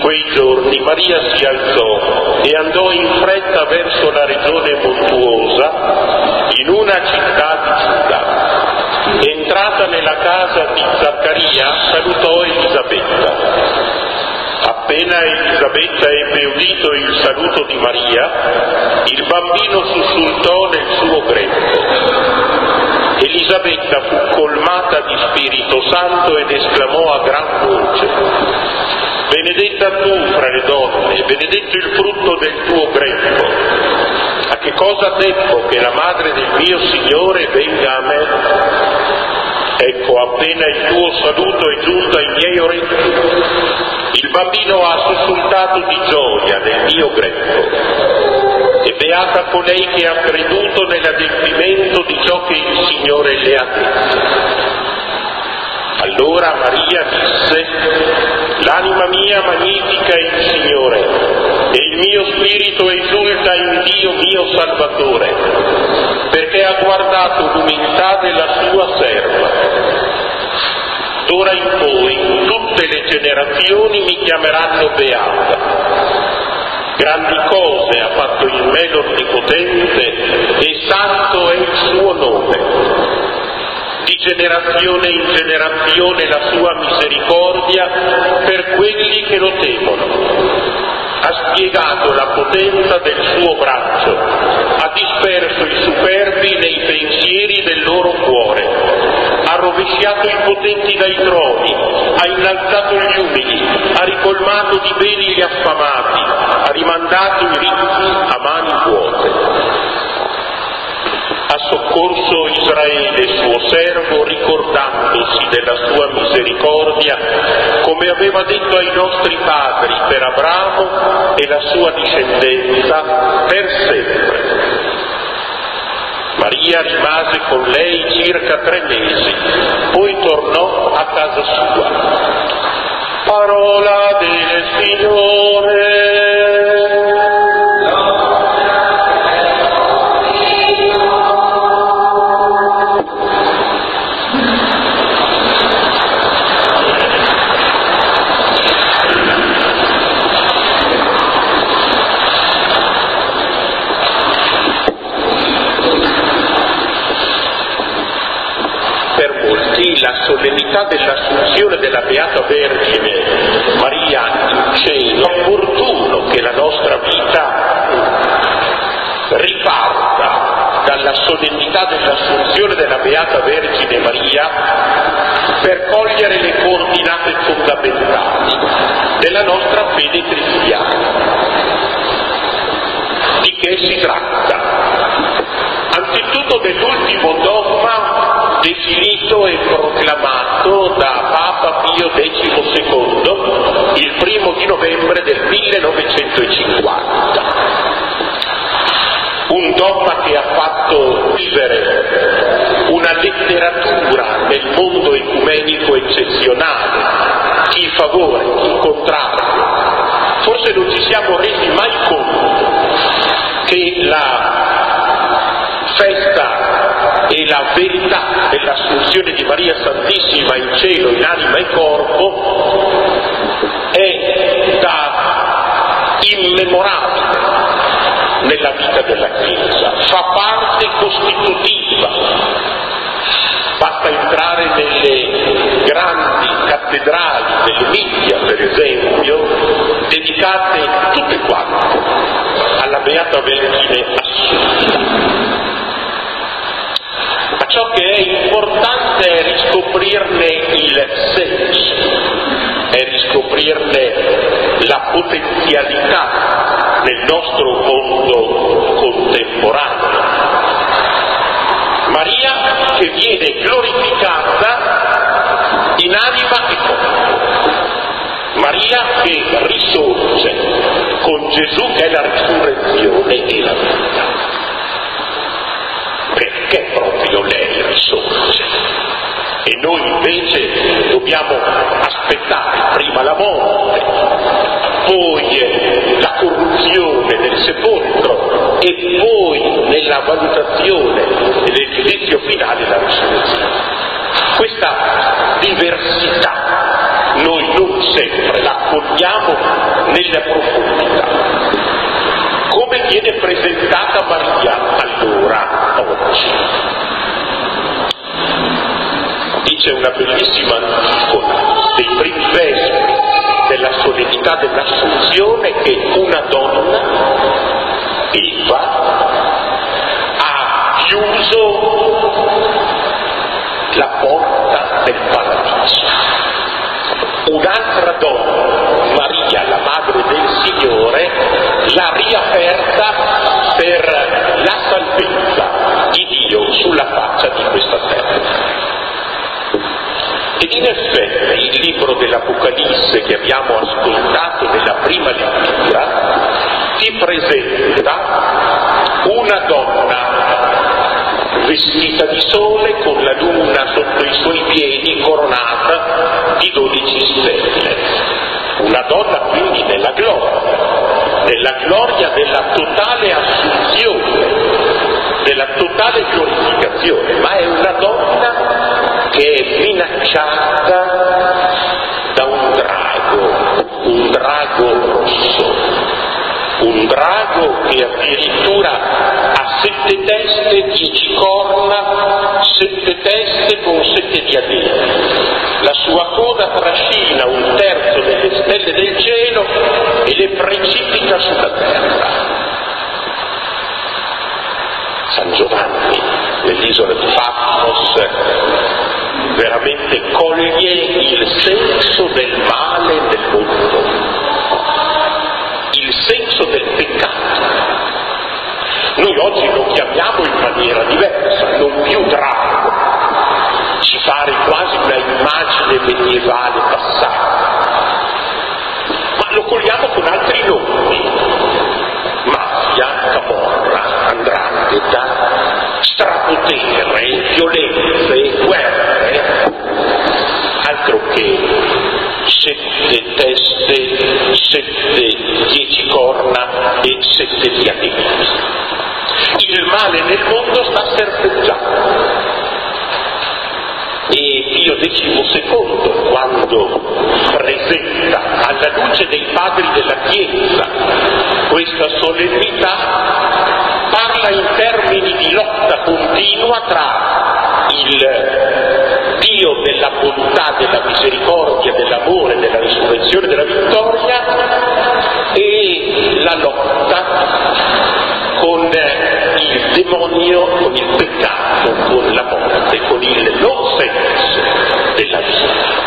quei giorni Maria si alzò e andò in fretta verso la regione montuosa in una città di Giuda. Entrata nella casa di Zaccaria, salutò Elisabetta. Appena Elisabetta ebbe udito il saluto di Maria, il bambino sussultò nel suo grembo. Elisabetta fu colmata di Spirito Santo ed esclamò a gran voce: benedetta tu fra le donne, e benedetto il frutto del tuo grembo. A che cosa debbo che la madre del mio Signore venga a me? Ecco, appena il tuo saluto è giunto ai miei orecchi, il bambino ha sussultato di gioia nel mio grembo. E beata colei che ha creduto nell'adempimento di ciò che il Signore le ha detto. Allora Maria disse: l'anima mia magnifica il Signore, e il mio spirito esulta in Dio mio Salvatore, perché ha guardato l'umiltà della sua serva. D'ora in poi tutte le generazioni mi chiameranno beata. Grandi cose ha fatto in me l'Onnipotente, e santo è il suo nome. Di generazione in generazione la sua misericordia per quelli che lo temono. Ha spiegato la potenza del suo braccio, ha disperso i superbi nei pensieri del loro cuore, ha rovesciato i potenti dai troni, ha innalzato gli umili, ha ricolmato di beni gli affamati, ha rimandato i ricchi a mani vuote. Ha soccorso Israele, suo servo, ricordandosi della sua misericordia, come aveva detto ai nostri padri per Abramo e la sua discendenza per sempre. Maria rimase con lei circa 3 mesi, poi tornò a casa sua. Parola del Signore. La solennità dell'assunzione della Beata Vergine Maria in cielo, è opportuno che la nostra vita riparta dalla solennità dell'assunzione della Beata Vergine Maria per cogliere le coordinate fondamentali della nostra fede cristiana. Di che si tratta? Anzitutto dell'ultimo dogma definito e proclamato da Papa Pio XII il 1° novembre del 1950. Un dogma che ha fatto vivere una letteratura nel mondo ecumenico eccezionale, chi favore, chi contrario. Forse non ci siamo resi mai conto che la festa e la verità dell'assunzione di Maria Santissima in cielo, in anima e corpo, è da immemorabile nella vita della Chiesa, fa parte costitutiva. Basta entrare nelle grandi cattedrali dell'Emilia, per esempio, dedicate tutte quante alla Beata Vergine Assunta. Ma ciò che è importante è riscoprirne il senso, è riscoprirne la potenzialità nel nostro mondo contemporaneo. Maria che viene glorificata in anima e corpo. Maria che risorge con Gesù che è la risurrezione e la vita. Perché proprio lei risorge? E noi invece dobbiamo aspettare prima la morte, poi la corruzione del sepolcro e poi nella valutazione e nel giudizio finale la risurrezione. Questa diversità noi non sempre la accogliamo nella profondità. Come viene presentata Maria allora oggi? Dice una bellissima antifona dei primi vespri della solennità dell'Assunzione che una donna, Eva, ha chiuso la porta del paradiso. Un'altra donna, Maria, la madre del Signore, l'ha riaperta per la salvezza di Dio sulla faccia di questa terra. Ed in effetti il libro dell'Apocalisse che abbiamo ascoltato nella prima lettura ti presenta una donna vestita di sole con la luna sotto i suoi piedi coronata di 12 stelle. Una donna quindi nella gloria della totale assunzione, della totale glorificazione, ma è una donna che è minacciata da un drago rosso, un drago che addirittura ha 7 teste, 10 corna, 7 teste con 7 diademi. La sua coda trascina 1/3 delle stelle del cielo e le precipita sulla terra. San Giovanni, nell'isola di Patmos, veramente coglie il senso del male del mondo, il senso del peccato. Noi oggi lo chiamiamo in maniera diversa, non più drago, ci pare quasi una immagine medievale passata, ma lo cogliamo con altri nomi: mafia, camorra, 'ndrangheta, strapotere, violenze, guerre, altro che 7 teste, 10 corna e 7 diademi. Il male nel mondo sta serpeggiando. E Pio XII, quando presenta alla luce dei padri della Chiesa questa solennità, parla in termini di lotta continua tra il Dio della bontà, della misericordia, dell'amore, della risurrezione, della vittoria, e la lotta con il demonio, con il peccato, con la morte, con il non senso della vita.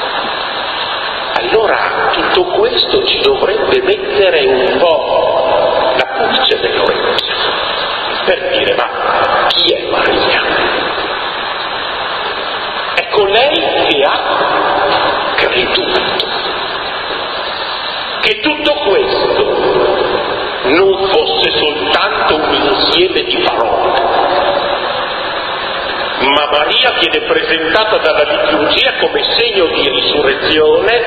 Allora tutto questo ci dovrebbe mettere un po' la pulce dell'orecchio per dire: ma chi è Maria? È colei che ha creduto che tutto questo non fosse soltanto un insieme di parole, ma Maria viene presentata dalla liturgia come segno di risurrezione,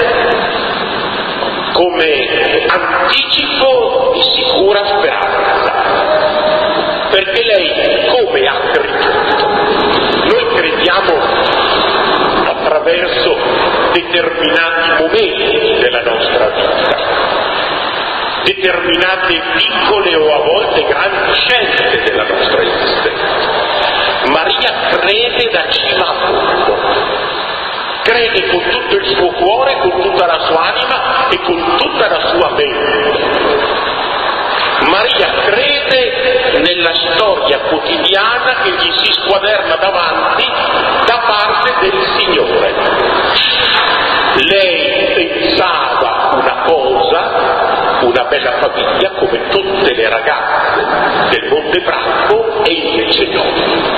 come anticipo di sicura speranza, perché lei come ha creduto? Noi crediamo attraverso determinati momenti della nostra vita, determinate piccole o a volte grandi scelte della nostra esistenza. Maria crede da cima a fondo, crede con tutto il suo cuore, con tutta la sua anima e con tutta la sua mente. Maria crede nella storia quotidiana che gli si squaderna davanti da parte del Signore. Lei pensava una cosa, una bella famiglia come tutte le ragazze del Monte Branco, e invece no.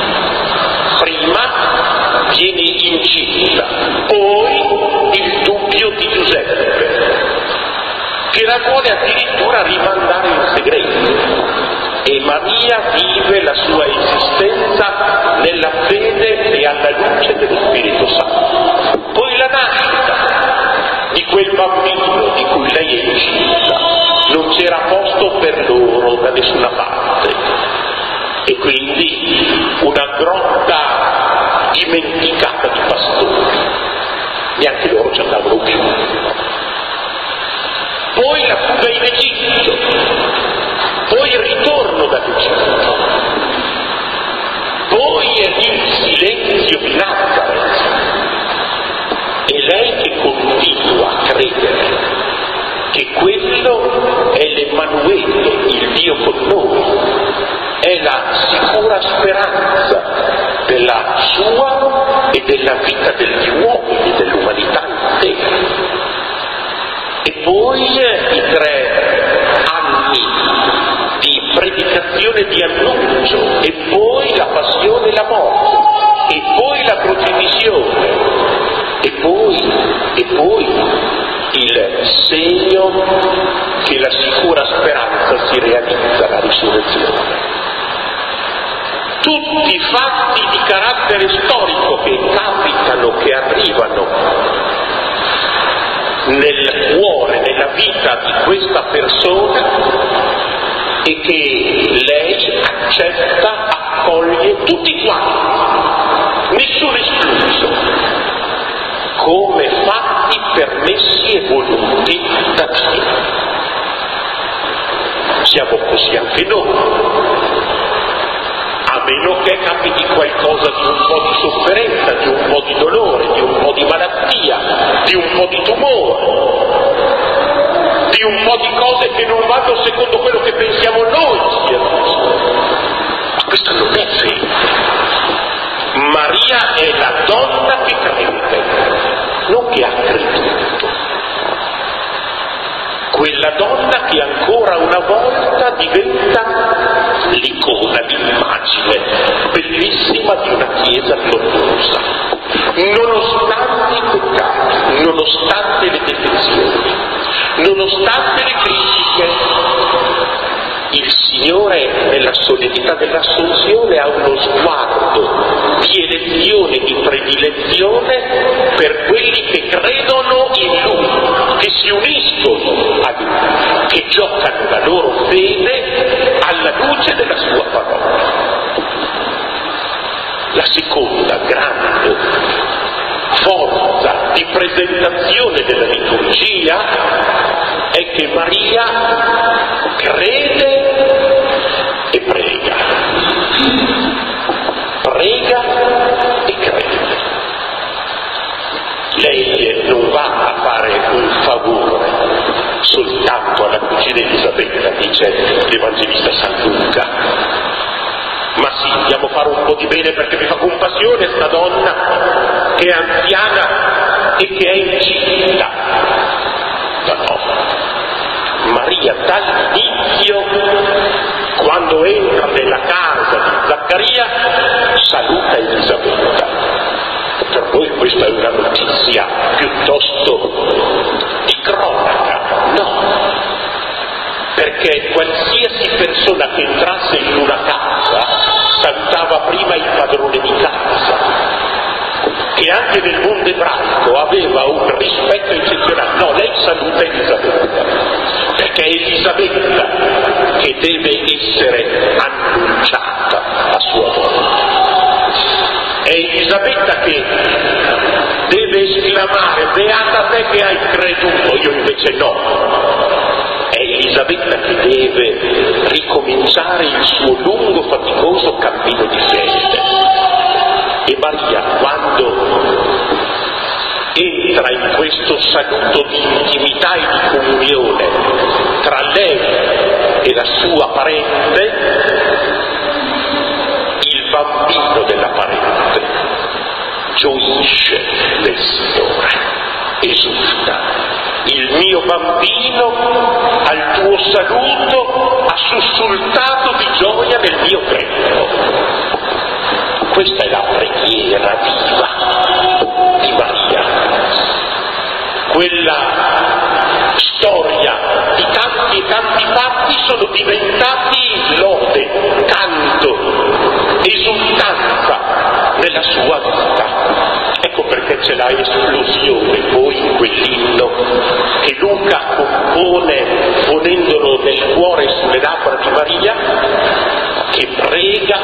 Prima viene incinta, poi il dubbio di Giuseppe, che la vuole addirittura rimandare in segreto, e Maria vive la sua esistenza nella fede e alla luce dello Spirito Santo. Poi la nascita di quel bambino di cui lei è incinta, non c'era posto per loro da nessuna parte, e quindi una grotta dimenticata di pastori, neanche loro ci andavano più. Poi la fuga in Egitto, poi il ritorno dall'Egitto, poi il silenzio di Nazareth. E lei che continua a credere che quello è l'Emanuele, il Dio con noi, è la sicura speranza della sua e della vita degli uomini, dell'umanità intera. E poi i 3 anni di predicazione e di annuncio, e poi la passione e la morte, e poi la crocifissione, e poi il segno che la sicura speranza si realizza, la risurrezione. Tutti fatti di carattere storico che capitano, che arrivano nel cuore, nella vita di questa persona e che lei accetta, accoglie tutti quanti, nessuno escluso, come fatti permessi e voluti da Dio. Siamo così anche noi. A meno che capiti qualcosa di un po' di sofferenza, di un po' di dolore, di un po' di malattia, di un po' di tumore, di un po' di cose che non vanno secondo quello che pensiamo noi sia giusto. Questo non è vero. Maria è la donna che crede, non che ha creduto. Quella donna che ancora una volta diventa l'icona, l'immagine bellissima di una Chiesa gloriosa, nonostante i peccati, nonostante le defezioni, nonostante le critiche. Il Signore nella solennità dell'Assunzione ha uno sguardo di elezione, di predilezione per quelli che credono in Lui, che si uniscono a Lui, che giocano la loro fede alla luce della Sua parola. La seconda grande forza di presentazione della liturgia è che Maria crede e prega. Prega e crede. Lei non va a fare un favore soltanto alla cugina Elisabetta, dice l'Evangelista San Luca. Ma sì, andiamo a fare un po' di bene perché mi fa compassione sta donna che è anziana e che è incinta. No. Maria dall'inizio, quando entra nella casa di Zaccaria, saluta Elisabetta. Per noi questa è una notizia piuttosto di cronaca, no? Perché qualsiasi persona che entrasse in una casa salutava prima il padrone di casa, che anche nel mondo ebraico aveva un rispetto eccezionale. No, lei saluta Elisabetta, perché è Elisabetta che deve essere annunciata a sua volta. È Elisabetta che deve esclamare: beata te che hai creduto, io invece no. È Elisabetta che deve ricominciare il suo lungo, faticoso cammino di fede. E Maria, quando entra in questo saluto di intimità e di comunione tra lei e la sua parente, il bambino della parente gioisce nel Signore, esulta. Il mio bambino al tuo saluto ha sussultato di gioia nel mio grembo. Questa è la preghiera viva di Maria. Quella storia di tanti e tanti fatti sono diventati lode, canto, esultanza nella sua vita. Ecco perché c'è la esplosione poi in quell'inno che Luca compone ponendolo nel cuore e sulle labbra di Maria, che prega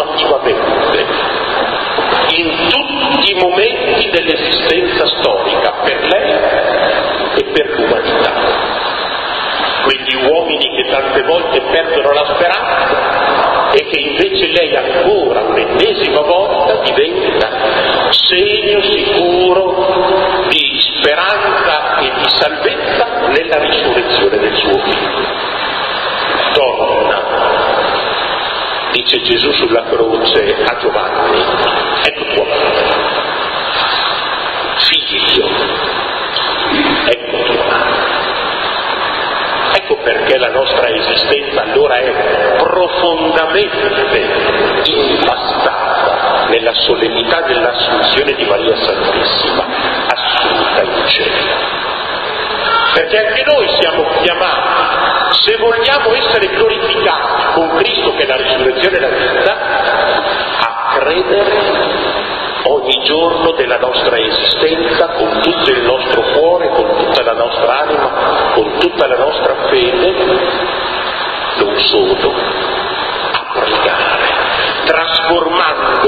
continuativamente in tutti i momenti dell'esistenza storica, per lei e per l'umanità. Quegli uomini che tante volte perdono la speranza e che invece lei ancora un'ennesima volta diventa segno sicuro di speranza e di salvezza nella risurrezione del suo figlio. Donna, dice Gesù sulla croce a Giovanni, ecco tua madre. Figlio, ecco tua madre. Ecco perché la nostra esistenza allora è profondamente impastata nella solennità dell'Assunzione di Maria Santissima, assunta in cielo. Perché anche noi siamo chiamati, se vogliamo essere glorificati con Cristo che è la risurrezione e la vita, a credere ogni giorno della nostra esistenza con tutto il nostro cuore, con tutta la nostra anima, con tutta la nostra fede, non solo, a pregare,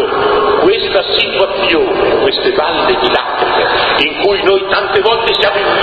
trasformando questa situazione, queste valle di lacrime, in cui noi tante volte siamo